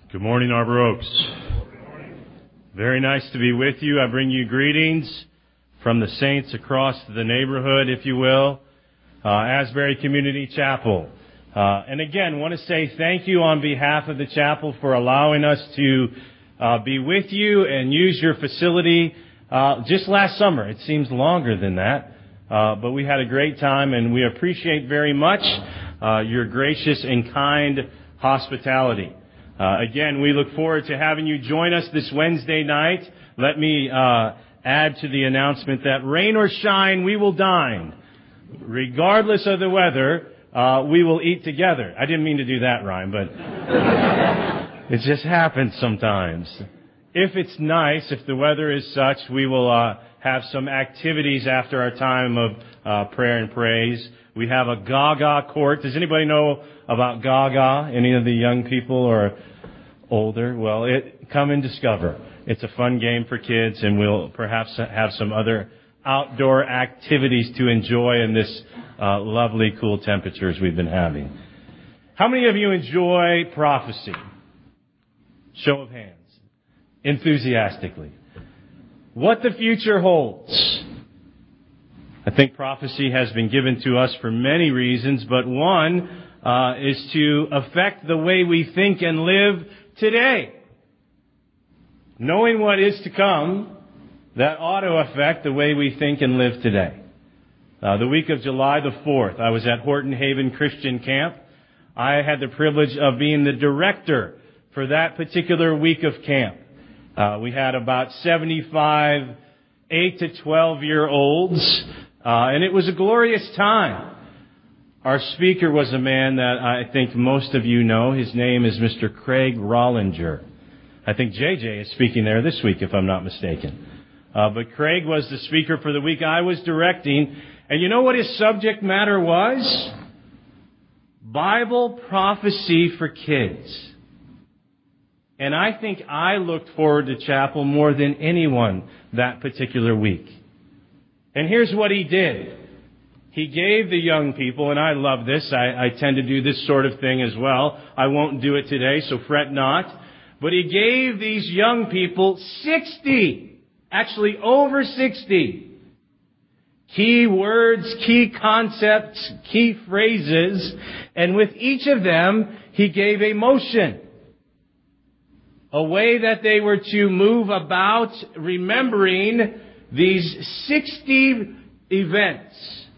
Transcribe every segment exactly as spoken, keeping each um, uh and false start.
Good morning, Arbor Oaks. Very nice to be with you. I bring you greetings from the saints across the neighborhood, if you will, uh, Asbury Community Chapel. Uh, and again, want to say thank you on behalf of the chapel for allowing us to uh, be with you and use your facility uh, just last summer. It seems longer than that, uh, but we had a great time, and we appreciate very much uh, your gracious and kind hospitality. Uh, again, we look forward to having you join us this Wednesday night. Let me uh, add to the announcement that rain or shine, we will dine. Regardless of the weather, uh, we will eat together. I didn't mean to do that rhyme, but it just happens sometimes. If it's nice, if the weather is such, we will uh, have some activities after our time of uh, prayer and praise. We have a Gaga court. Does anybody know about Gaga? Any of the young people or older? Well, it come and discover. It's a fun game for kids, and we'll perhaps have some other outdoor activities to enjoy in this uh, lovely, cool temperatures we've been having. How many of you enjoy prophecy? Show of hands. Enthusiastically. What the future holds. I think prophecy has been given to us for many reasons, but one uh, is to affect the way we think and live today. Knowing what is to come, that ought to affect the way we think and live today. Uh, the week of July the fourth, I was at Horton Haven Christian Camp. I had the privilege of being the director for that particular week of camp. Uh, we had about seventy-five eight to twelve year olds. Uh, and it was a glorious time. Our speaker was a man that I think most of you know. His name is Mister Craig Rollinger. I think J J is speaking there this week, if I'm not mistaken. Uh, but Craig was the speaker for the week I was directing. And you know what his subject matter was? Bible prophecy for kids. And I think I looked forward to chapel more than anyone that particular week. And here's what he did. He gave the young people, and I love this. I, I tend to do this sort of thing as well. I won't do it today, so fret not. But he gave these young people sixty, actually over sixty, key words, key concepts, key phrases. And with each of them, he gave a motion. A way that they were to move about remembering these sixty events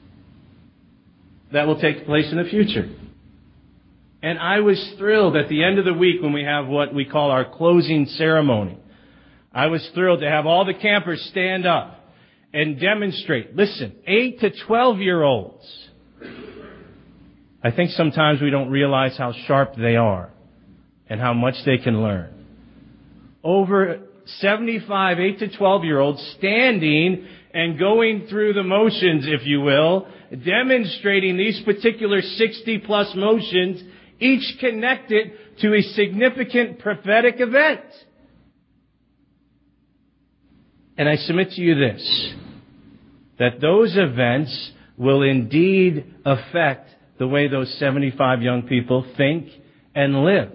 that will take place in the future. And I was thrilled at the end of the week when we have what we call our closing ceremony. I was thrilled to have all the campers stand up and demonstrate. Listen, eight to twelve year olds. I think sometimes we don't realize how sharp they are and how much they can learn. Over seventy-five, eight to twelve year olds standing and going through the motions, if you will, demonstrating these particular sixty plus motions, each connected to a significant prophetic event. And I submit to you this, that those events will indeed affect the way those seventy-five young people think and live.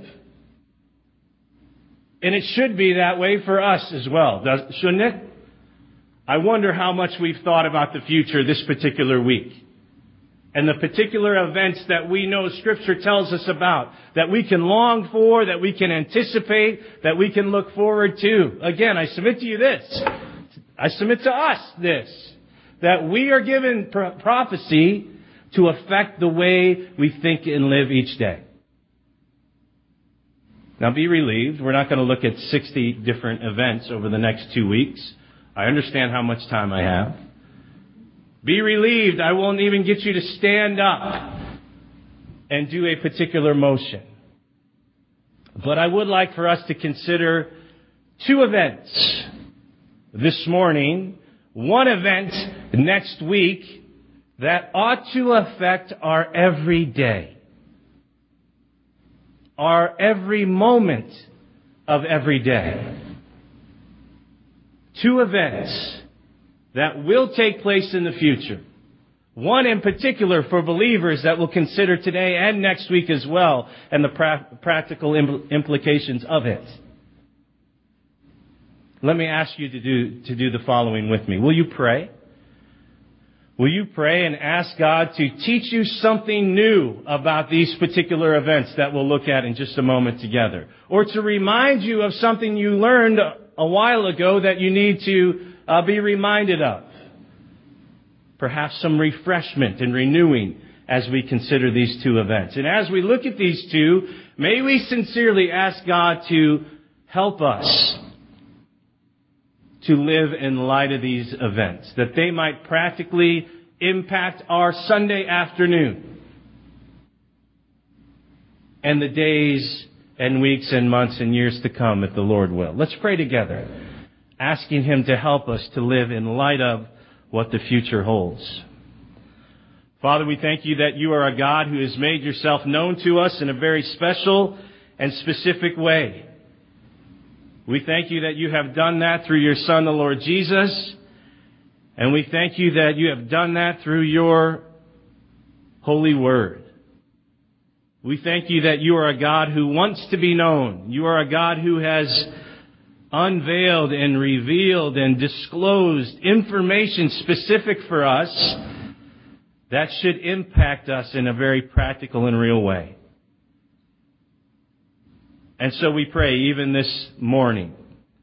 And it should be that way for us as well, shouldn't it? I wonder how much we've thought about the future this particular week. And the particular events that we know Scripture tells us about, that we can long for, that we can anticipate, that we can look forward to. Again, I submit to you this. I submit to us this. That we are given pro- prophecy to affect the way we think and live each day. Now be relieved, we're not going to look at sixty different events over the next two weeks. I understand how much time I have. Be relieved, I won't even get you to stand up and do a particular motion. But I would like for us to consider two events this morning, one event next week that ought to affect our everyday. Our every moment of every day. Two events that will take place in the future. One in particular for believers that we'll consider today and next week as well, and the pra- practical impl- implications of it. Let me ask you to do, to do the following with me. Will you pray? Will you pray and ask God to teach you something new about these particular events that we'll look at in just a moment together? Or to remind you of something you learned a while ago that you need to uh, be reminded of? Perhaps some refreshment and renewing as we consider these two events. And as we look at these two, may we sincerely ask God to help us to live in light of these events, that they might practically impact our Sunday afternoon and the days and weeks and months and years to come, if the Lord will. Let's pray together, asking Him to help us to live in light of what the future holds. Father, we thank you that you are a God who has made yourself known to us in a very special and specific way. We thank you that you have done that through your Son, the Lord Jesus. And we thank you that you have done that through your holy word. We thank you that you are a God who wants to be known. You are a God who has unveiled and revealed and disclosed information specific for us that should impact us in a very practical and real way. And so we pray, even this morning,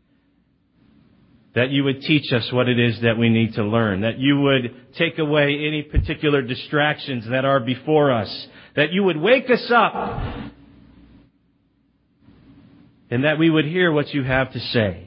that you would teach us what it is that we need to learn, that you would take away any particular distractions that are before us, that you would wake us up, and that we would hear what you have to say,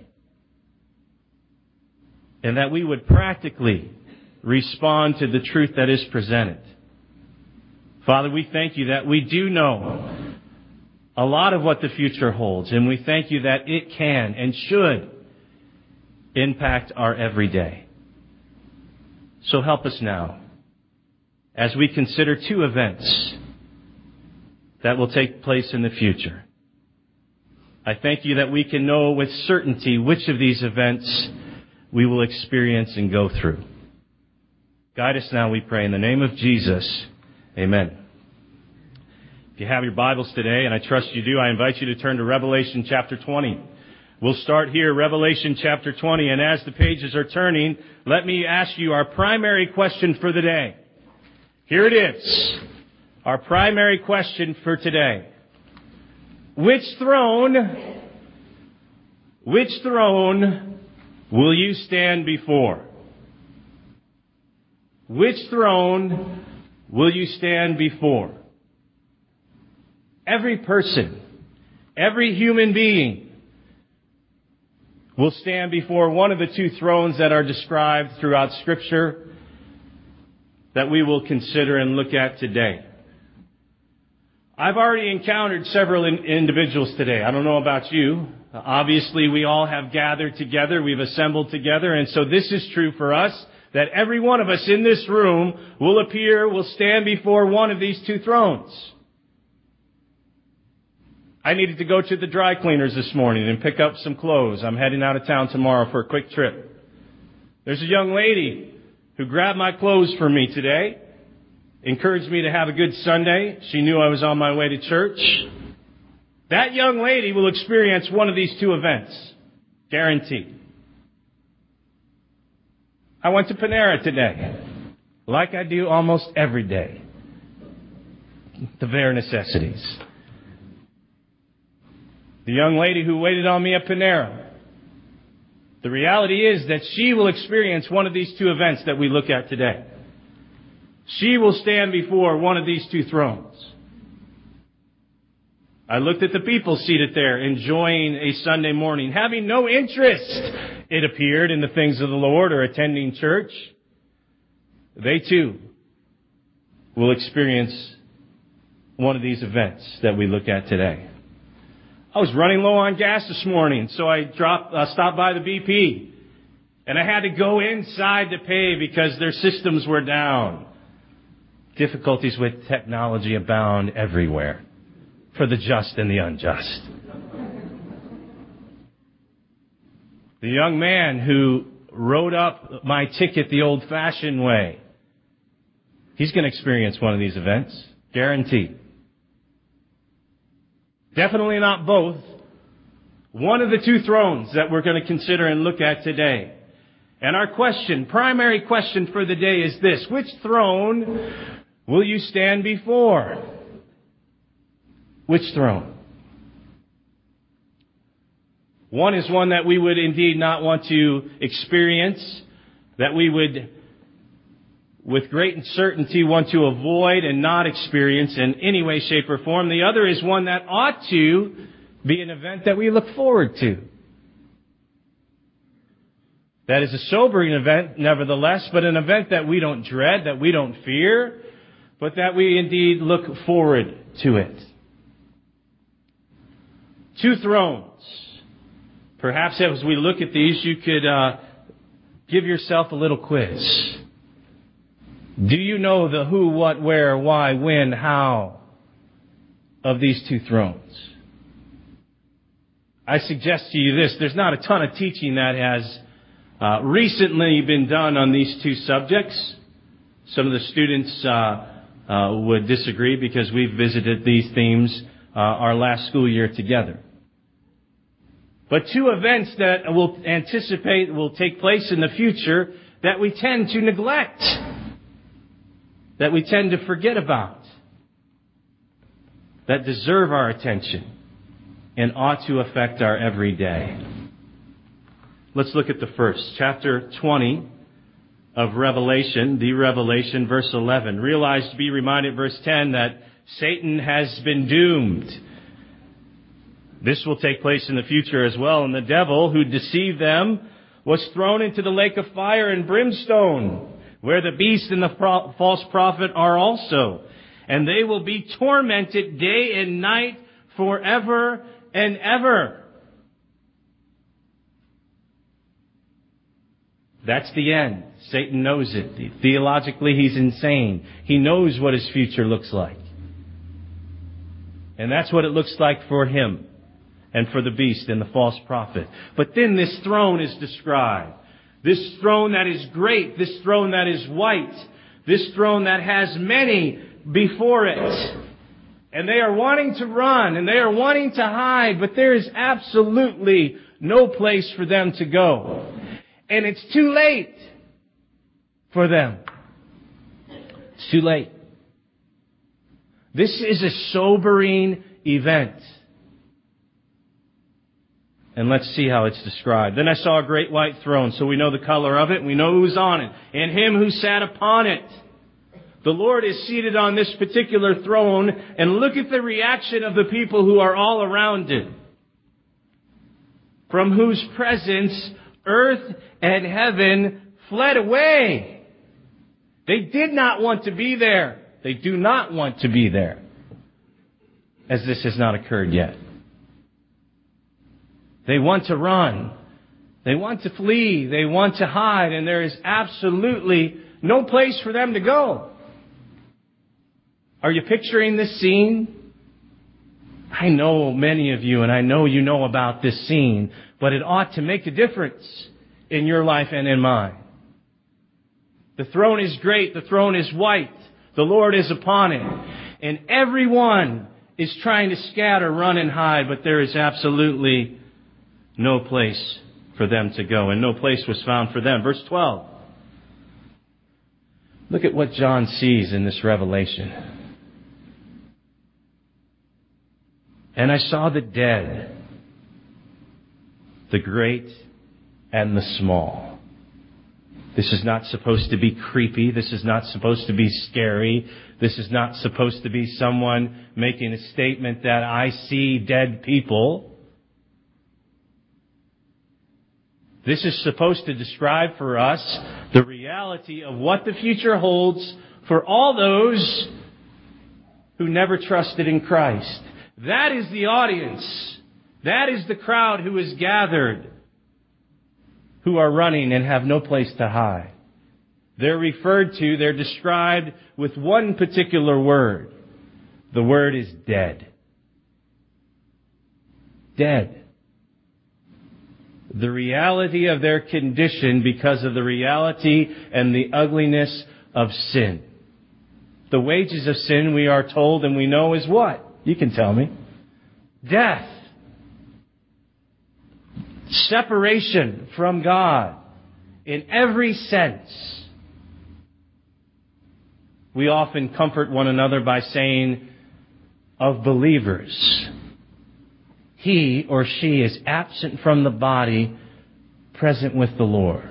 and that we would practically respond to the truth that is presented. Father, we thank you that we do know a lot of what the future holds, and we thank you that it can and should impact our everyday. So help us now as we consider two events that will take place in the future. I thank you that we can know with certainty which of these events we will experience and go through. Guide us now, we pray, in the name of Jesus. Amen. If you have your Bibles today, and I trust you do, I invite you to turn to Revelation chapter twenty. We'll start here, Revelation chapter twenty, and as the pages are turning, let me ask you our primary question for the day. Here it is, our primary question for today. Which throne, which throne will you stand before? Which throne will you stand before? Every person, every human being will stand before one of the two thrones that are described throughout Scripture that we will consider and look at today. I've already encountered several in- individuals today. I don't know about you. Obviously, we all have gathered together. We've assembled together. And so this is true for us, that every one of us in this room will appear, will stand before one of these two thrones. I needed to go to the dry cleaners this morning and pick up some clothes. I'm heading out of town tomorrow for a quick trip. There's a young lady who grabbed my clothes for me today, encouraged me to have a good Sunday. She knew I was on my way to church. That young lady will experience one of these two events. Guaranteed. I went to Panera today, like I do almost every day. The bare necessities. The young lady who waited on me at Panera. The reality is that she will experience one of these two events that we look at today. She will stand before one of these two thrones. I looked at the people seated there, enjoying a Sunday morning, having no interest, it appeared, in the things of the Lord or attending church. They too will experience one of these events that we look at today. I was running low on gas this morning, so I dropped, uh, stopped by the B P. And I had to go inside to pay because their systems were down. Difficulties with technology abound everywhere for the just and the unjust. The young man who wrote up my ticket the old-fashioned way He's going to experience one of these events. Guaranteed. Definitely not both. One of the two thrones that we're going to consider and look at today. And our question, primary question for the day is this: which throne will you stand before? Which throne? One is one that we would indeed not want to experience, that we would, with great certainty, want to avoid and not experience in any way, shape, or form. The other is one that ought to be an event that we look forward to. That is a sobering event, nevertheless, but an event that we don't dread, that we don't fear, but that we indeed look forward to it. Two thrones. Perhaps as we look at these, you could uh, give yourself a little quiz. Do you know the who, what, where, why, when, how of these two thrones? I suggest to you this: there's not a ton of teaching that has uh, recently been done on these two subjects. Some of the students uh, uh, would disagree because we've visited these themes uh, our last school year together. But two events that we'll anticipate will take place in the future that we tend to neglect, that we tend to forget about, that deserve our attention and ought to affect our everyday. Let's look at the first, chapter twenty of Revelation, the Revelation, verse eleven. Realize, be reminded, verse ten, that Satan has been doomed. This will take place in the future as well. And the devil who deceived them was thrown into the lake of fire and brimstone, where the beast and the pro- false prophet are also. And they will be tormented day and night forever and ever. That's the end. Satan knows it. Theologically, he's insane. He knows what his future looks like. And that's what it looks like for him and for the beast and the false prophet. But then this throne is described. This throne that is great. This throne that is white. This throne that has many before it. And they are wanting to run and they are wanting to hide, but there is absolutely no place for them to go. And it's too late for them. It's too late. This is a sobering event. And let's see how it's described. Then I saw a great white throne, so we know the color of it, we know who's on it, and him who sat upon it. The Lord is seated on this particular throne, and look at the reaction of the people who are all around it. From whose presence earth and heaven fled away. They did not want to be there. They do not want to be there, as this has not occurred yet. They want to run. They want to flee. They want to hide, and there is absolutely no place for them to go. Are you picturing this scene? I know many of you, and I know you know about this scene, but it ought to make a difference in your life and in mine. The throne is great. The throne is white. The Lord is upon it. And everyone is trying to scatter, run, and hide, but there is absolutely no place for them to go, and no place was found for them. Verse twelve. Look at what John sees in this revelation. And I saw the dead, the great and the small. This is not supposed to be creepy. This is not supposed to be scary. This is not supposed to be someone making a statement that I see dead people. This is supposed to describe for us the reality of what the future holds for all those who never trusted in Christ. That is the audience. That is the crowd who is gathered, who are running and have no place to hide. They're referred to, they're described with one particular word. The word is dead. Dead. The reality of their condition because of the reality and the ugliness of sin. The wages of sin, we are told and we know, is what? You can tell me. Death. Separation from God in every sense. We often comfort one another by saying of believers, he or she is absent from the body, present with the Lord.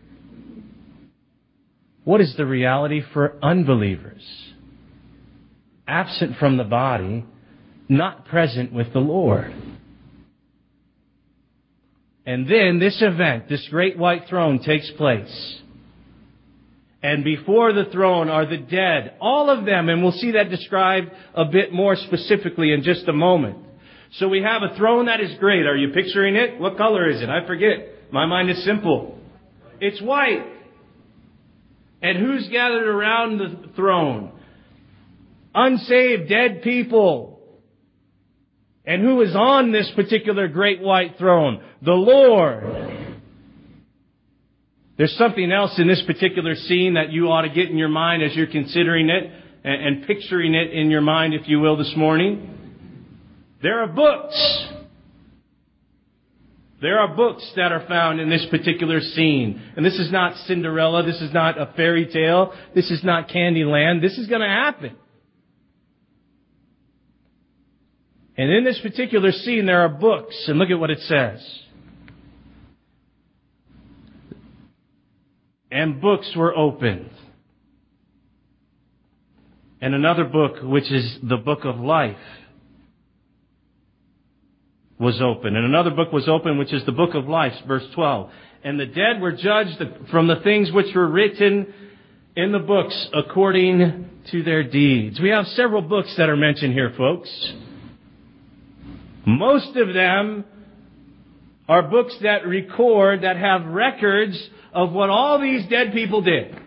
What is the reality for unbelievers? Absent from the body, not present with the Lord. And then this event, this great white throne, takes place. And before the throne are the dead, all of them, and we'll see that described a bit more specifically in just a moment. So we have a throne that is great. Are you picturing it? What color is it? I forget. My mind is simple. It's white. And who's gathered around the throne? Unsaved, dead people. And who is on this particular great white throne? The Lord. There's something else in this particular scene that you ought to get in your mind as you're considering it and, and picturing it in your mind, if you will, this morning. There are books. There are books that are found in this particular scene. And this is not Cinderella. This is not a fairy tale. This is not Candyland. This is going to happen. And in this particular scene, there are books. And look at what it says. And books were opened. And another book, which is the book of life, was open. And another book was open, which is the book of life, verse twelve. And the dead were judged from the things which were written in the books according to their deeds. We have several books that are mentioned here, folks. Most of them are books that record, that have records of what all these dead people did.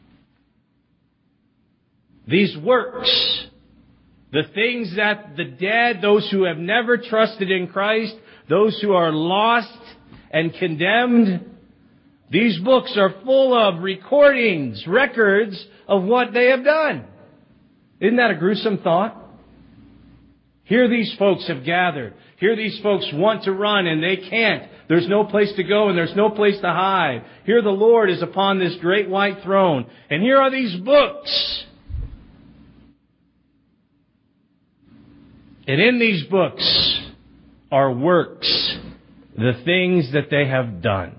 These works, the things that the dead, those who have never trusted in Christ, those who are lost and condemned, these books are full of recordings, records of what they have done. Isn't that a gruesome thought? Here these folks have gathered. Here these folks want to run and they can't. There's no place to go and there's no place to hide. Here the Lord is upon this great white throne. And here are these books. And in these books are works, the things that they have done.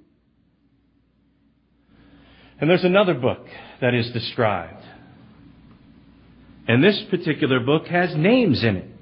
And there's another book that is described. And this particular book has names in it.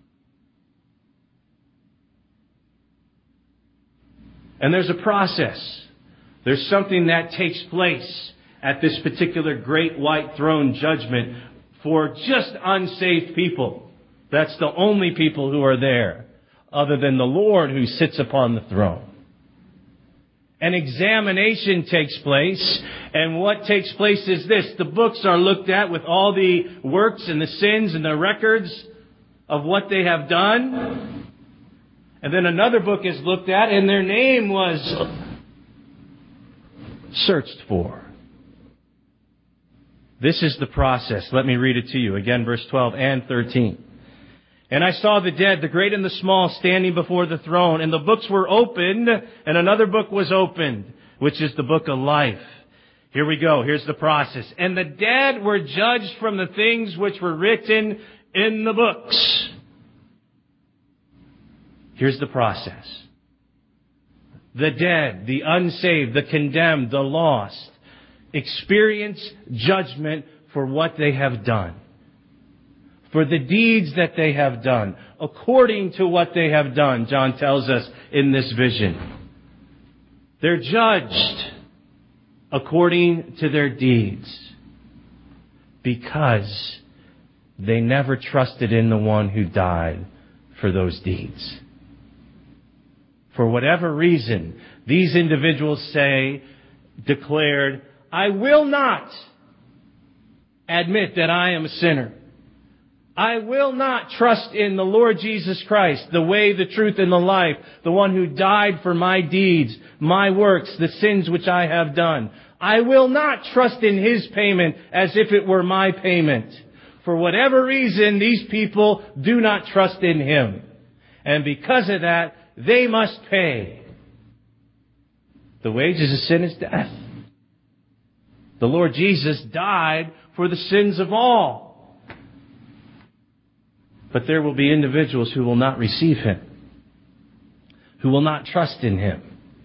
And there's a process. There's something that takes place at this particular great white throne judgment for just unsaved people. That's the only people who are there, other than the Lord who sits upon the throne. An examination takes place, and what takes place is this. The books are looked at with all the works and the sins and the records of what they have done. And then another book is looked at, and their name was searched for. This is the process. Let me read it to you. Again, verse twelve and thirteen. And I saw the dead, the great and the small, standing before the throne. And the books were opened, and another book was opened, which is the book of life. Here we go. Here's the process. And the dead were judged from the things which were written in the books. Here's the process. The dead, the unsaved, the condemned, the lost, experience judgment for what they have done. For the deeds that they have done, according to what they have done, John tells us in this vision. They're judged according to their deeds because they never trusted in the one who died for those deeds. For whatever reason, these individuals say, declared, I will not admit that I am a sinner. I will not trust in the Lord Jesus Christ, the way, the truth, and the life, the one who died for my deeds, my works, the sins which I have done. I will not trust in His payment as if it were my payment. For whatever reason, these people do not trust in Him. And because of that, they must pay. The wages of sin is death. The Lord Jesus died for the sins of all. But there will be individuals who will not receive Him, who will not trust in Him,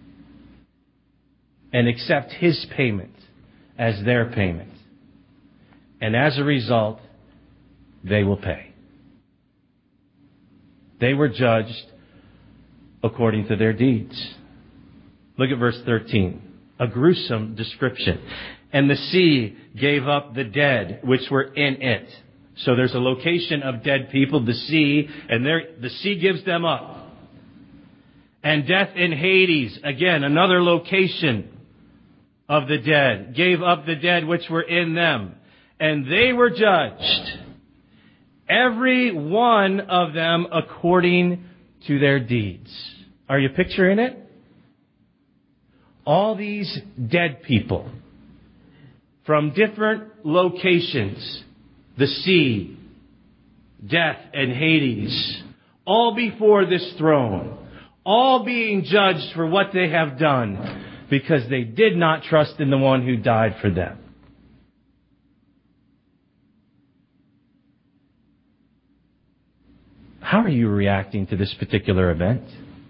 and accept His payment as their payment. And as a result, they will pay. They were judged according to their deeds. Look at verse thirteen. A gruesome description. And the sea gave up the dead which were in it. So there's a location of dead people, the sea, and there, the sea gives them up. And death in Hades, again, another location of the dead, gave up the dead which were in them. And they were judged, every one of them according to their deeds. Are you picturing it? All these dead people from different locations, the sea, death, and Hades, all before this throne, all being judged for what they have done because they did not trust in the one who died for them. How are you reacting to this particular event?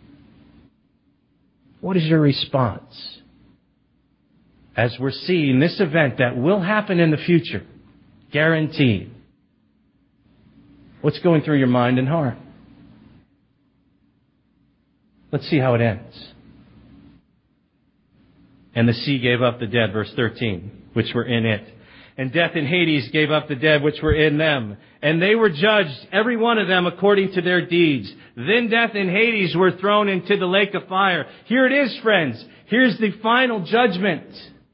What is your response? As we're seeing this event that will happen in the future, guaranteed. What's going through your mind and heart? Let's see how it ends. And the sea gave up the dead, verse thirteen, which were in it. And death and Hades gave up the dead which were in them. And they were judged, every one of them, according to their deeds. Then death and Hades were thrown into the lake of fire. Here it is, friends. Here's the final judgment.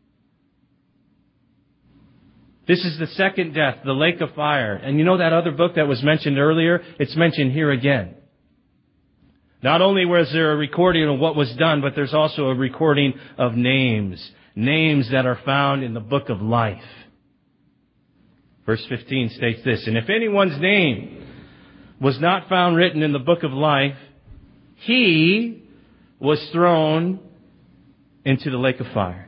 This is the second death, the lake of fire. And you know that other book that was mentioned earlier? It's mentioned here again. Not only was there a recording of what was done, but there's also a recording of names. Names that are found in the book of life. Verse fifteen states this, and if anyone's name was not found written in the book of life, he was thrown into the lake of fire.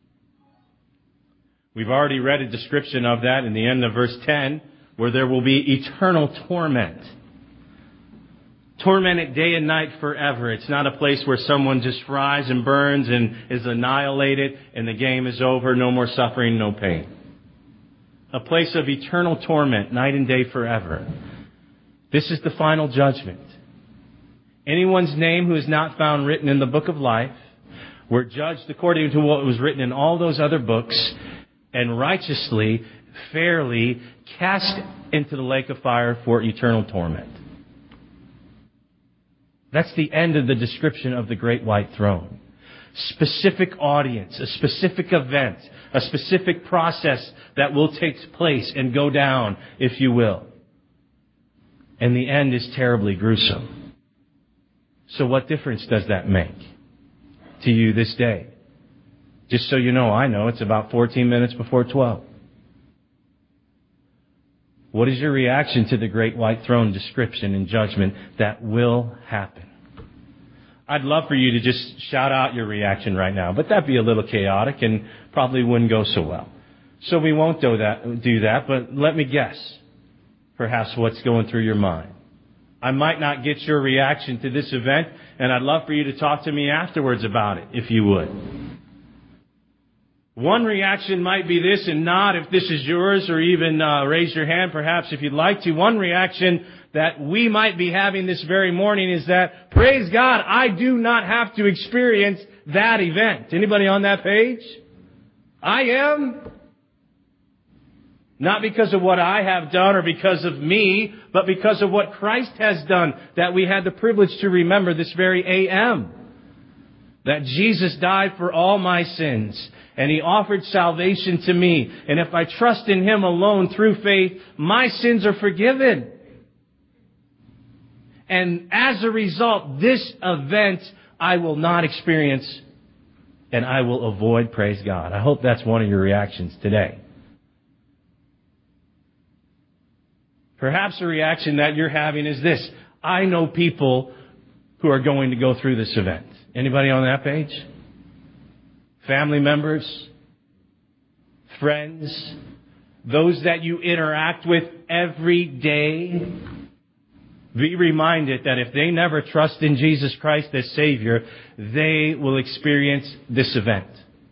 We've already read a description of that in the end of verse ten, where there will be eternal torment. Tormented day and night forever. It's not a place where someone just fries and burns and is annihilated and the game is over, no more suffering, no pain. A place of eternal torment, night and day forever. This is the final judgment. Anyone's name who is not found written in the book of life were judged according to what was written in all those other books and righteously, fairly cast into the lake of fire for eternal torment. That's the end of the description of the great white throne. Specific audience, a specific event, a specific process that will take place and go down, if you will. And the end is terribly gruesome. So what difference does that make to you this day? Just so you know, I know it's about fourteen minutes before twelve. What is your reaction to the great white throne description and judgment that will happen? I'd love for you to just shout out your reaction right now, but that'd be a little chaotic and probably wouldn't go so well. So we won't do that, do that, but let me guess perhaps what's going through your mind. I might not get your reaction to this event, and I'd love for you to talk to me afterwards about it, if you would. One reaction might be this, and nod if this is yours, or even uh, raise your hand perhaps if you'd like to. One reaction that we might be having this very morning is that, praise God, I do not have to experience that event. Anybody on that page? I am. Not because of what I have done or because of me, but because of what Christ has done that we had the privilege to remember this very A M. that Jesus died for all my sins, and He offered salvation to me. And if I trust in Him alone through faith, my sins are forgiven. And as a result, this event I will not experience, and I will avoid, praise God. I hope that's one of your reactions today. Perhaps a reaction that you're having is this: I know people who are going to go through this event. Anybody on that page? Family members, friends, those that you interact with every day. Be reminded that if they never trust in Jesus Christ as Savior, they will experience this event.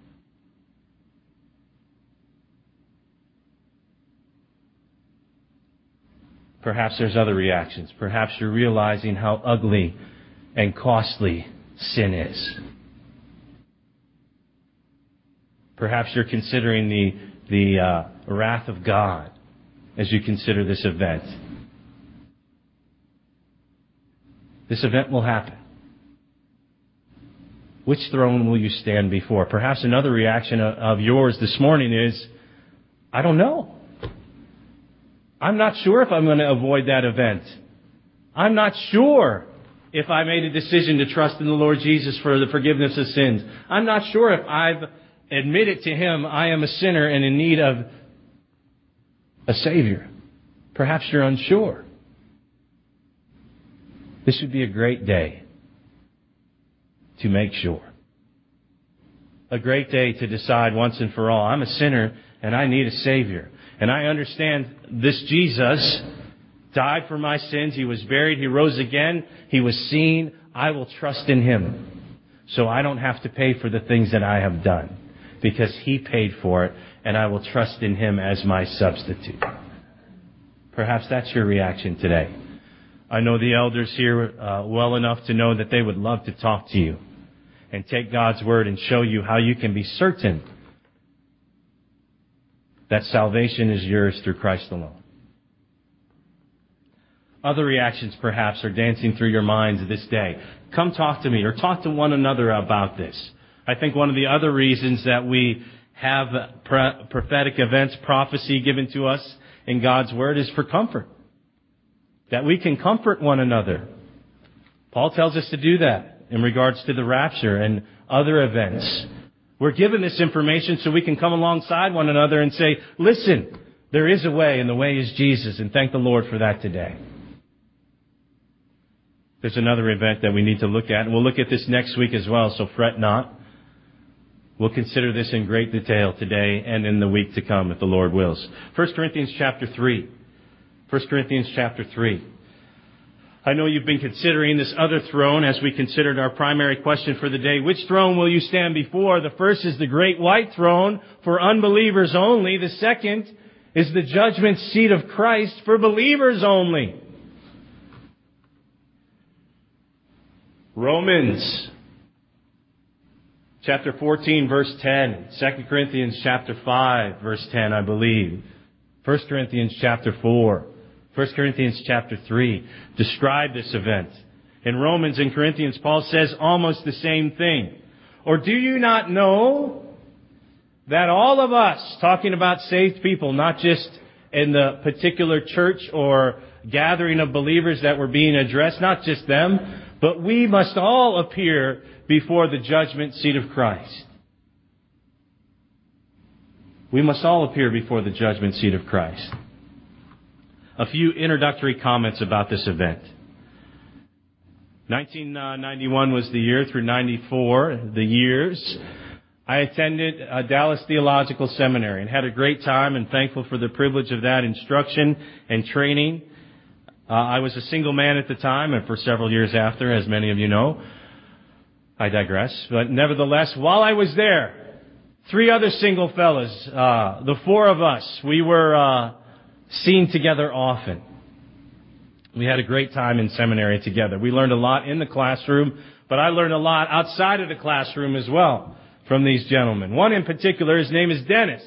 Perhaps there's other reactions. Perhaps you're realizing how ugly and costly sin is. Perhaps you're considering the, the uh, wrath of God as you consider this event. This event will happen. Which throne will you stand before? Perhaps another reaction of yours this morning is, I don't know. I'm not sure if I'm going to avoid that event. I'm not sure if I made a decision to trust in the Lord Jesus for the forgiveness of sins. I'm not sure if I've admitted to Him I am a sinner and in need of a Savior. Perhaps you're unsure. This would be a great day to make sure. A great day to decide once and for all, I'm a sinner and I need a Savior. And I understand this Jesus died for my sins. He was buried. He rose again. He was seen. I will trust in Him. So I don't have to pay for the things that I have done, because He paid for it, and I will trust in Him as my substitute. Perhaps that's your reaction today. I know the elders here uh, well enough to know that they would love to talk to you and take God's Word and show you how you can be certain that salvation is yours through Christ alone. Other reactions perhaps are dancing through your minds this day. Come talk to me or talk to one another about this. I think one of the other reasons that we have prophetic events, prophecy given to us in God's Word is for comfort. That we can comfort one another. Paul tells us to do that in regards to the rapture and other events. We're given this information so we can come alongside one another and say, listen, there is a way, and the way is Jesus, and thank the Lord for that today. There's another event that we need to look at, and we'll look at this next week as well, so fret not. We'll consider this in great detail today and in the week to come, if the Lord wills. First Corinthians chapter three. First Corinthians chapter three. I know you've been considering this other throne as we considered our primary question for the day. Which throne will you stand before? The first is the great white throne for unbelievers only. The second is the judgment seat of Christ for believers only. Romans chapter fourteen, verse ten. Second Corinthians chapter five, verse ten, I believe. First Corinthians chapter four. First Corinthians chapter three describe this event. In Romans and Corinthians, Paul says almost the same thing. Or do you not know that all of us, talking about saved people, not just in the particular church or gathering of believers that were being addressed, not just them, but we must all appear before the judgment seat of Christ. We must all appear before the judgment seat of Christ. A few introductory comments about this event. nineteen ninety-one was the year through ninety-four, the years. I attended uh, Dallas Theological Seminary and had a great time, and thankful for the privilege of that instruction and training. Uh, I was a single man at the time, and for several years after, as many of you know. I digress. But nevertheless, while I was there, three other single fellas, uh, the four of us, we were uh, seen together often. We had a great time in seminary together. We learned a lot in the classroom, but I learned a lot outside of the classroom as well from these gentlemen. One in particular, his name is Dennis.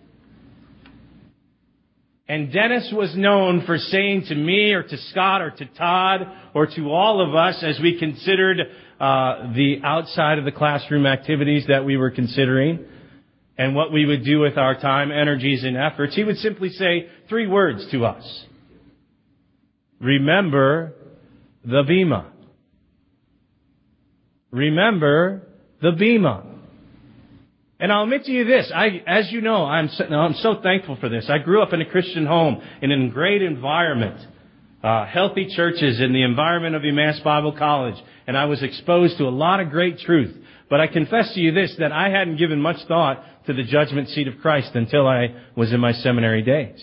And Dennis was known for saying to me or to Scott or to Todd or to all of us as we considered uh, the outside of the classroom activities that we were considering and what we would do with our time, energies, and efforts, he would simply say three words to us. Remember the Bema. Remember the Bema. And I'll admit to you this, I, as you know, I'm so, I'm so thankful for this. I grew up in a Christian home in a great environment, uh, healthy churches in the environment of Emmaus Bible College, and I was exposed to a lot of great truth. But I confess to you this, that I hadn't given much thought to the judgment seat of Christ until I was in my seminary days.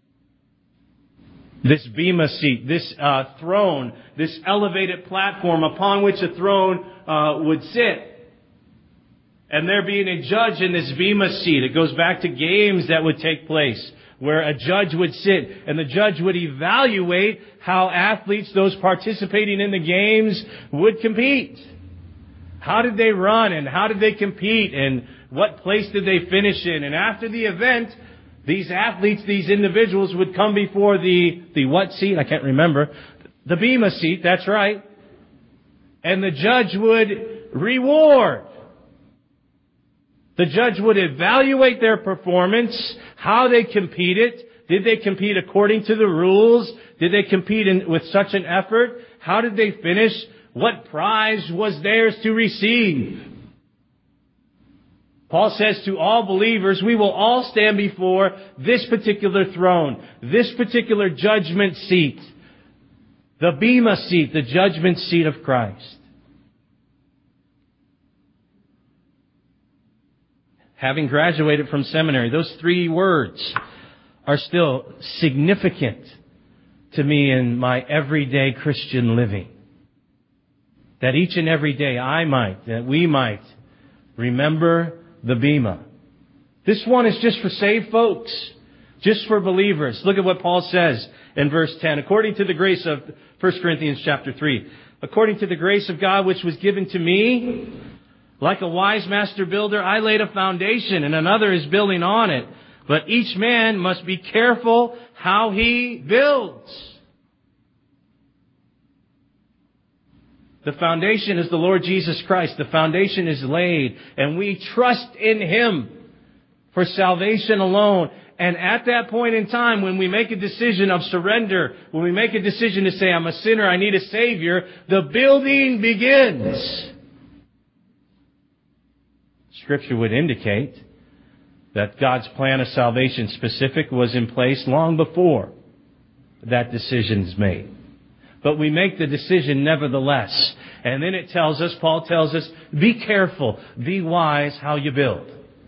This Bema seat, this uh, throne, this elevated platform upon which a throne uh, would sit. And there being a judge in this Bema seat, it goes back to games that would take place where a judge would sit and the judge would evaluate how athletes, those participating in the games, would compete. How did they run and how did they compete and what place did they finish in? And after the event, these athletes, these individuals would come before the, the what seat? I can't remember. The Bema seat, that's right. And the judge would reward. The judge would evaluate their performance, how they competed. Did they compete according to the rules? Did they compete in, with such an effort? How did they finish? What prize was theirs to receive? Paul says to all believers, we will all stand before this particular throne, this particular judgment seat, the Bema seat, the judgment seat of Christ. Having graduated from seminary, those three words are still significant to me in my everyday Christian living. That each and every day I might, that we might remember the Bema. This one is just for saved folks, just for believers. Look at what Paul says in verse ten. According to the grace of First Corinthians chapter three, according to the grace of God which was given to me, like a wise master builder, I laid a foundation and another is building on it. But each man must be careful how he builds. The foundation is the Lord Jesus Christ. The foundation is laid and we trust in Him for salvation alone. And at that point in time, when we make a decision of surrender, when we make a decision to say, I'm a sinner, I need a Savior, the building begins. Scripture would indicate that God's plan of salvation specific was in place long before that decision is made. But we make the decision nevertheless. And then it tells us, Paul tells us, be careful, be wise how you build.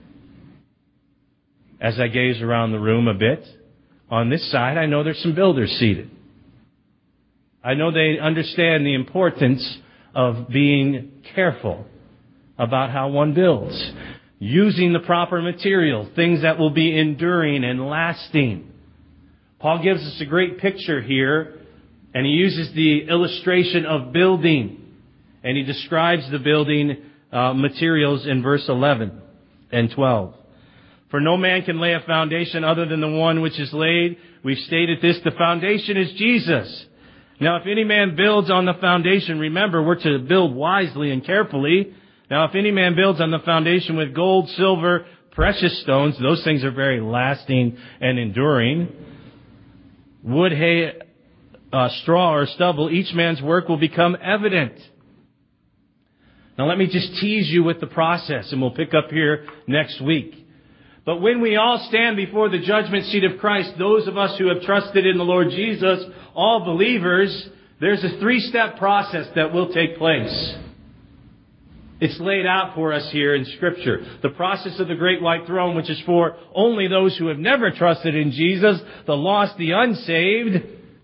As I gaze around the room a bit, on this side, I know there's some builders seated. I know they understand the importance of being careful about how one builds. Using the proper materials, things that will be enduring and lasting. Paul gives us a great picture here, and he uses the illustration of building. And he describes the building uh, materials in verse eleven and twelve. For no man can lay a foundation other than the one which is laid. We've stated this, the foundation is Jesus. Now if any man builds on the foundation, remember we're to build wisely and carefully. Now if any man builds on the foundation with gold, silver, precious stones, those things are very lasting and enduring. Wood, hay, uh, straw, or stubble, each man's work will become evident. Now let me just tease you with the process, and we'll pick up here next week. But when we all stand before the judgment seat of Christ, those of us who have trusted in the Lord Jesus, all believers, there's a three-step process that will take place. It's laid out for us here in Scripture. The process of the great white throne, which is for only those who have never trusted in Jesus, the lost, the unsaved.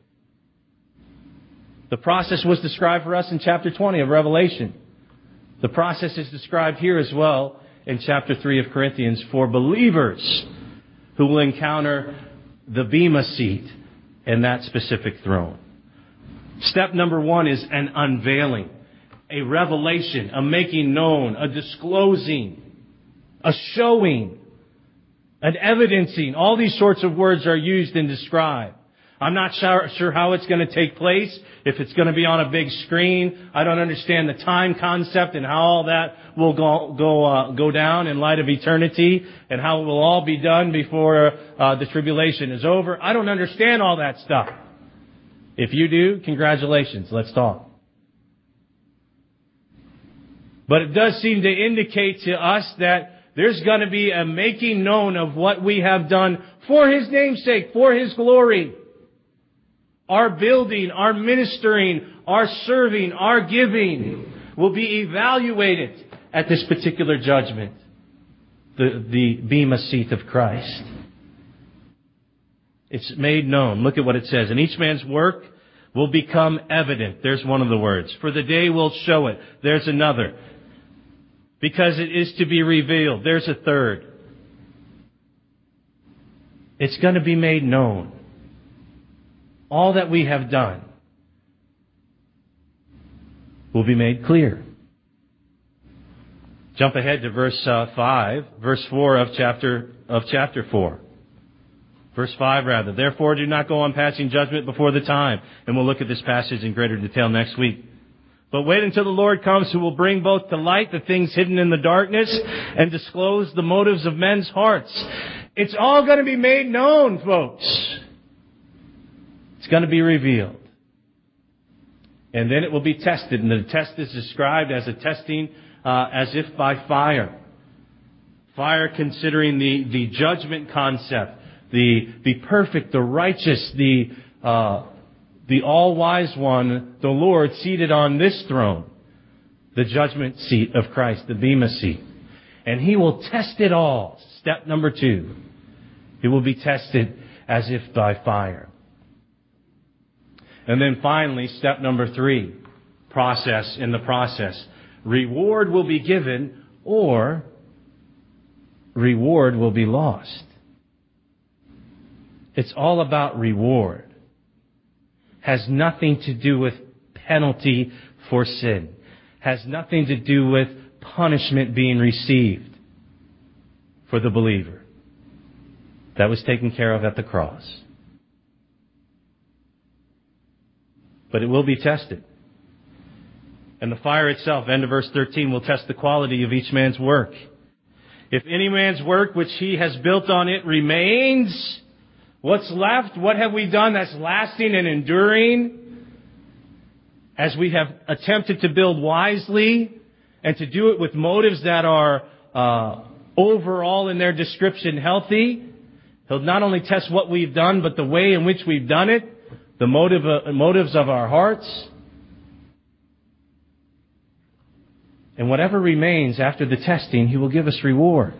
The process was described for us in chapter twenty of Revelation. The process is described here as well in chapter three of Corinthians for believers who will encounter the Bema seat and that specific throne. Step number one is an unveiling, a revelation, a making known, a disclosing, a showing, an evidencing. All these sorts of words are used and described. I'm not sure, sure how it's going to take place, if it's going to be on a big screen. I don't understand the time concept and how all that will go go, uh, go down in light of eternity and how it will all be done before uh, the tribulation is over. I don't understand all that stuff. If you do, congratulations. Let's talk. But it does seem to indicate to us that there's going to be a making known of what we have done for His name's sake, for His glory. Our building, our ministering, our serving, our giving will be evaluated at this particular judgment. The, the bema seat of Christ. It's made known. Look at what it says. And each man's work will become evident. There's one of the words. For the day will show it. There's another. Because it is to be revealed. There's a third. It's going to be made known. All that we have done will be made clear. Jump ahead to verse uh, five, verse four of chapter of chapter four. Verse five, rather. Therefore, do not go on passing judgment before the time. And we'll look at this passage in greater detail next week. But wait until the Lord comes, who will bring both to light the things hidden in the darkness and disclose the motives of men's hearts. It's all going to be made known, folks. It's going to be revealed. And then it will be tested. And the test is described as a testing uh, as if by fire. Fire considering the, the judgment concept. The, the perfect, the righteous, the, uh, the all-wise one, the Lord seated on this throne. The judgment seat of Christ, the bema seat. And He will test it all. Step number two. It will be tested as if by fire. And then finally, step number three, process in the process. Reward will be given or reward will be lost. It's all about reward. Has nothing to do with penalty for sin. Has nothing to do with punishment being received for the believer. That was taken care of at the cross. But it will be tested. And the fire itself, end of verse thirteen, will test the quality of each man's work. If any man's work which he has built on it remains, what's left? What have we done that's lasting and enduring? As we have attempted to build wisely and to do it with motives that are uh, overall in their description healthy, He'll not only test what we've done, but the way in which we've done it, the motive, uh, motives of our hearts. And whatever remains after the testing, He will give us reward.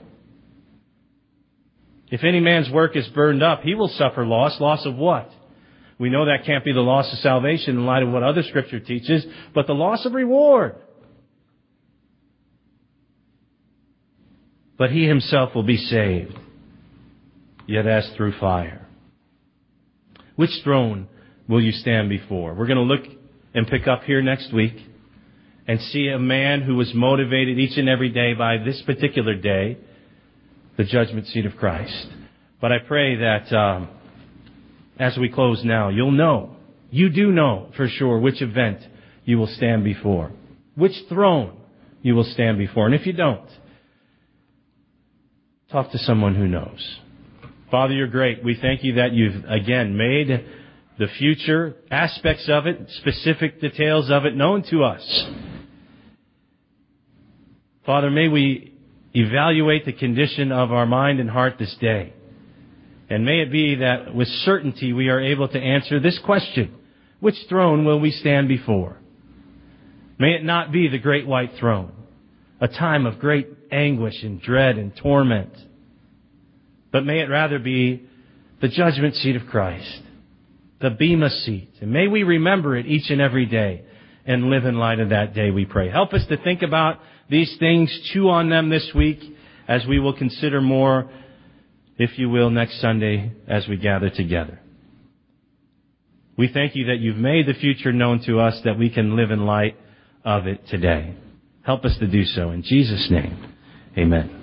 If any man's work is burned up, he will suffer loss. Loss of what? We know that can't be the loss of salvation in light of what other Scripture teaches, but the loss of reward. But he himself will be saved, yet as through fire. Which throne will you stand before? We're going to look and pick up here next week and see a man who was motivated each and every day by this particular day, the judgment seat of Christ. But I pray that um, as we close now, you'll know, you do know for sure which event you will stand before, which throne you will stand before. And if you don't, talk to someone who knows. Father, You're great. We thank You that You've, again, made the future aspects of it, specific details of it known to us. Father, may we evaluate the condition of our mind and heart this day. And may it be that with certainty we are able to answer this question: which throne will we stand before? May it not be the great white throne, a time of great anguish and dread and torment, but may it rather be the judgment seat of Christ, the bema seat. And may we remember it each and every day and live in light of that day, we pray. Help us to think about these things, chew on them this week as we will consider more, if you will, next Sunday as we gather together. We thank You that You've made the future known to us, that we can live in light of it today. Help us to do so. In Jesus' name, amen.